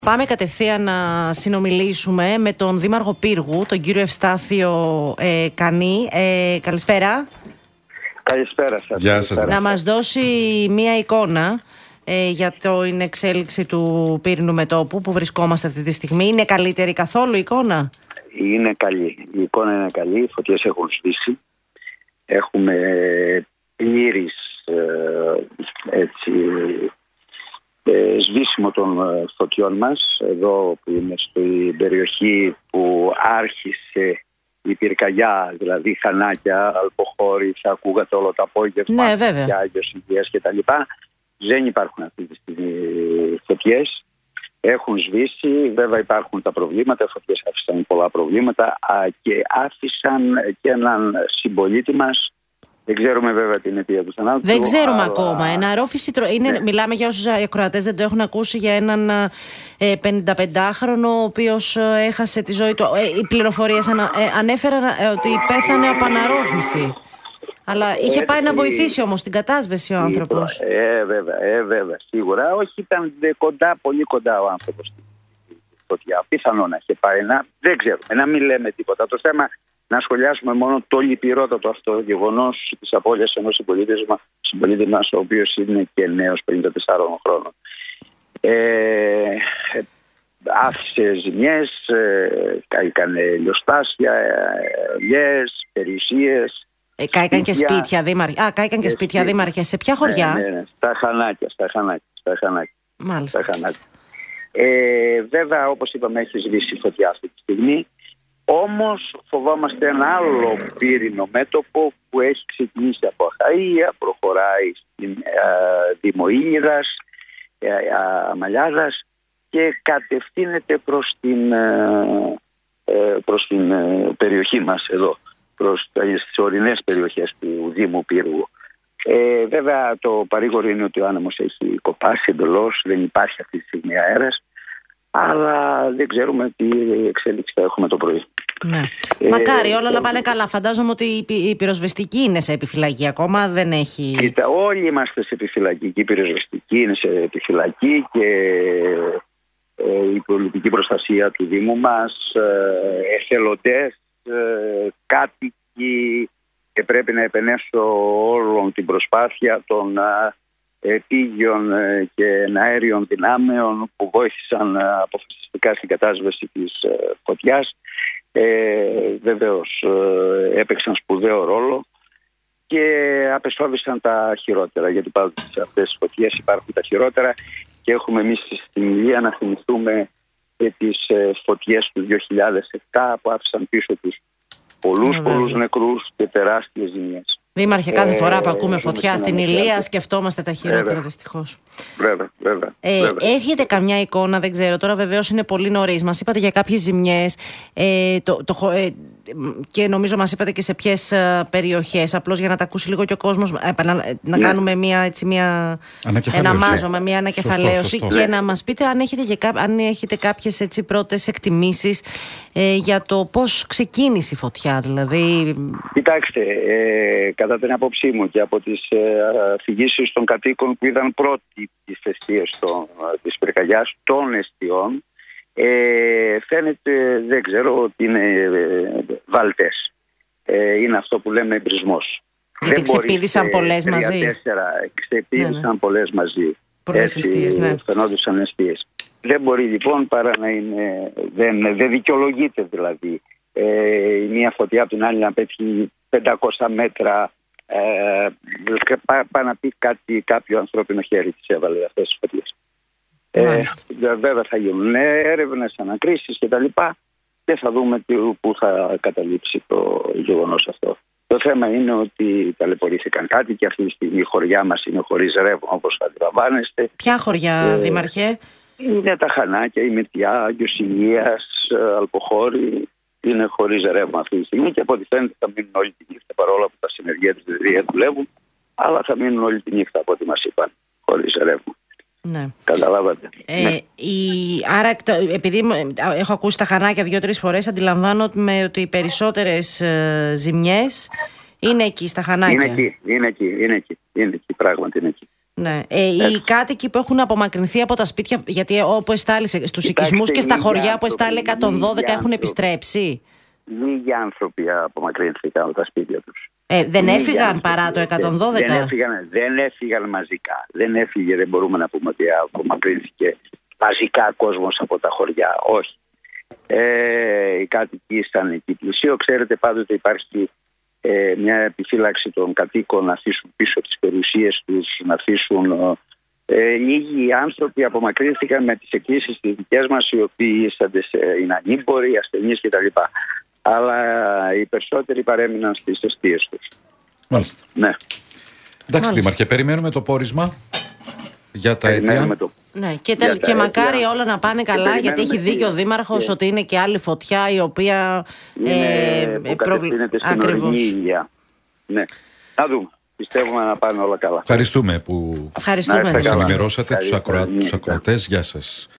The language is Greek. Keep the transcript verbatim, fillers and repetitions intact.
Πάμε κατευθείαν να συνομιλήσουμε με τον Δήμαρχο Πύργου, τον κύριο Ευστάθιο ε, Κανή. Ε, καλησπέρα. Καλησπέρα σας. Γεια σας. Να μας δώσει μία εικόνα ε, για την εξέλιξη του πύρινου μετώπου που βρισκόμαστε αυτή τη στιγμή. Είναι καλύτερη καθόλου η εικόνα? Είναι καλή. Η εικόνα είναι καλή. Οι φωτιές έχουν σβήσει. Έχουμε πλήρης ε, έτσι, ε, σβήσιμο των φωτιών μας. Εδώ που είναι στην περιοχή που άρχισε η πυρκαγιά, δηλαδή Χανάκια, Αλποχώρη, θα ακούγατε όλο το απόγευμα, ναι, βέβαια, για Άγιος Υγείας και τα λοιπά. Δεν υπάρχουν αυτή τη στιγμή φωτιές. Έχουν σβήσει, βέβαια υπάρχουν τα προβλήματα, οι φωτιές άφησαν πολλά προβλήματα και άφησαν και έναν συμπολίτη μας. Δεν ξέρουμε βέβαια την αιτία του θανάτου. Δεν ξέρουμε αλλά... ακόμα. Εναρρόφηση, είναι, ναι. Μιλάμε για όσους ακροατές δεν το έχουν ακούσει, για έναν ε, πενηνταπεντάχρονο ο οποίος ε, έχασε τη ζωή του. Ε, οι πληροφορίες ανα, ε, ανέφεραν ε, ότι πέθανε από αναρρόφηση. Αλλά είχε Έτσι... πάει να βοηθήσει όμως την κατάσβεση ο άνθρωπος. Ε, βέβαια, ε, βέβαια, σίγουρα. Όχι, ήταν κοντά, πολύ κοντά ο άνθρωπος στη φωτιά. Πιθανό να είχε πάει να... Δεν ξέρουμε, να μην λέμε τίποτα. Το θέμα να σχολιάσουμε μόνο το λυπηρότατο αυτό γεγονός της απώλειας ενός συμπολίτη μας, ο οποίος είναι και νέος, πενήντα τεσσάρων χρόνων. Ε, άφησε ζημιές, ε, κάηκαν λιοστάσια, ελιές, περιουσίες. Ε, κάηκαν και σπίτια, δήμαρχε. Α, κάηκαν και, και σπίτια, σπίτια, δήμαρχε. Σε ποια χωριά? Ναι, ναι, ναι. Στα Χανάκια, στα Χανάκια. Στα Χανάκια. Μάλιστα. Στα Χανάκια. Ε, βέβαια, όπως είπαμε, έχει σβήσει η φωτιά αυτή τη στιγμή. Όμως φοβόμαστε ένα άλλο πύρινο μέτωπο που έχει ξεκινήσει από Αχαΐα, προχωράει στην Δήμο Ήλιδας, Αμαλιάδας και κατευθύνεται προς την, ε, προς την περιοχή μας εδώ, προς τις ορεινές περιοχές του Δήμου Πύργου. Ε, βέβαια το παρήγορο είναι ότι ο άνεμος έχει κοπάσει εντελώς, δεν υπάρχει αυτή τη στιγμή αέρας, αλλά δεν ξέρουμε τι εξέλιξη θα έχουμε το πρωί. Ναι. Ε, Μακάρι όλα να πάνε καλά. Φαντάζομαι ότι η πυροσβεστική είναι σε επιφυλακή ακόμα, δεν έχει... Κοίτα, όλοι είμαστε σε επιφυλακή. Η πυροσβεστική είναι σε επιφυλακή και ε, η πολιτική προστασία του Δήμου μας, ε, εθελοντές, ε, κάτοικοι, και πρέπει να επενέσω όλων την προσπάθεια των ε, επίγειων και αέριων δυνάμεων που βοήθησαν ε, αποφασιστικά στην κατάσβεση της ε, φωτιάς. Ε, βεβαίως ε, έπαιξαν σπουδαίο ρόλο και απεσόβησαν τα χειρότερα, γιατί πάνω σε αυτές τις φωτιές υπάρχουν τα χειρότερα και έχουμε εμείς στην Ηλία να θυμηθούμε και τις ε, φωτιές του δύο χιλιάδες επτά που άφησαν πίσω τους πολλούς ε, πολλούς νεκρούς και τεράστιες ζημιές. Δήμαρχε, κάθε ε, φορά που ακούμε φωτιά στην Ηλία σκεφτόμαστε τα χειρότερα, δυστυχώς. Βέβαια, βέβαια, ε, βέβαια. Έχετε καμιά εικόνα, δεν ξέρω, τώρα βεβαίως είναι πολύ νωρίς. Μας είπατε για κάποιες ζημιές ε, το, το, ε, και νομίζω μας είπατε και σε ποιες ε, περιοχές. Απλώς για να τα ακούσει λίγο και ο κόσμος, ε, να, να ναι. κάνουμε μια, έτσι, μια, ένα μάζωμα, μια ανακεφαλαίωση. Σωστό, σωστό. Και ναι. να μας πείτε αν έχετε, και, αν έχετε κάποιες έτσι, πρώτες εκτιμήσεις ε, για το πώς ξεκίνησε η φωτιά. Δηλαδή... Κοιτάξτε, ε, κατά την άποψή μου και από τις ε, αφηγήσεις των κατοίκων που είδαν πρώτοι τις εστίες της πυρκαγιάς των εστιών, ε, φαίνεται, δεν ξέρω, ότι είναι ε, βαλτές. Ε, είναι αυτό που λέμε εμπρισμός. Γιατί ξεπήδησαν πολλές μαζί. Ξεπήδησαν ναι, ναι. πολλές μαζί. Πολλές εστίες, ναι. Φαινόντουσαν εστίες. Δεν μπορεί λοιπόν παρά να είναι, δεν, δεν δικαιολογείται δηλαδή ε, η μία φωτιά από την άλλη να πέτυχει πεντακόσια μέτρα, ε, πάει να πει κάτι, κάποιο ανθρώπινο χέρι της έβαλε αυτές τις φωτιές. Ε, βέβαια θα γίνουν έρευνες, ανακρίσεις και τα λοιπά και θα δούμε πού θα καταλήξει το γεγονός αυτό. Το θέμα είναι ότι ταλαιπωρήθηκαν κάτι και αυτή τη στιγμή η χωριά μας είναι χωρίς ρεύμα, όπως αντιλαμβάνεστε. Ποια χωριά, ε, Δήμαρχε? Είναι τα Χανάκια, η Μυρτιά, Άγιος Υγείας, Αλποχώρη. Είναι χωρίς ρεύμα αυτή τη στιγμή και από ό,τι φαίνεται θα μείνουν όλη τη νύχτα, παρόλο που τα συνεργεία της δεν δουλεύουν, αλλά θα μείνουν όλη τη νύχτα από ό,τι μας είπαν, χωρίς ρεύμα. Ναι. Καταλάβατε. Ε, ναι. η, άρα, επειδή έχω ακούσει τα Χανάκια δύο-τρεις φορές, αντιλαμβάνομαι ότι οι περισσότερες ε, ζημιές είναι εκεί, στα Χανάκια. Είναι εκεί, είναι εκεί, είναι εκεί, είναι εκεί, πράγματι είναι εκεί. Ναι. Ε, οι κάτοικοι που έχουν απομακρυνθεί από τα σπίτια, γιατί όπου εστάλησε στους οικισμούς και στα χωριά που εστάλει εκατόν δώδεκα έχουν επιστρέψει. Λίγοι άνθρωποι απομακρύνθηκαν από τα σπίτια τους. Ε, δεν λίγοι έφυγαν άνθρωποι, παρά το εκατόν δώδεκα. Δεν έφυγαν, δεν έφυγαν μαζικά. Δεν έφυγε, δεν μπορούμε να πούμε ότι απομακρύνθηκε μαζικά κόσμος από τα χωριά. Όχι. Ε, οι κάτοικοι ήταν εκεί πλησίο. Ξέρετε, πάντοτε υπάρχει ε, μια επιφύλαξη των κατοίκων να αφήσουν πίσω τις περιουσίες τους, να αφήσουν. Ε, λίγοι άνθρωποι απομακρύνθηκαν με τις εκκλήσεις τις δικές μας, οι οποίοι ήσανται σε, είναι ανήμποροι, ασθενείς κτλ. Αλλά οι περισσότεροι παρέμειναν στις εστίες τους. Μάλιστα. Ναι. Εντάξει, Δήμαρχε, περιμένουμε το πόρισμα για τα αίτια. Το... Ναι, και, τε... και μακάρι αίτια. όλα να πάνε καλά, γιατί έχει δίκιο ο Δήμαρχος και... ότι είναι και άλλη φωτιά η οποία είναι, ε, που κατευθύνεται στην ορεινή ηλιά. Ναι. Να δούμε. Πιστεύουμε να πάνε όλα καλά. Ευχαριστούμε που Ευχαριστούμε. μας ενημερώσατε τους ακροατές. Γεια σας.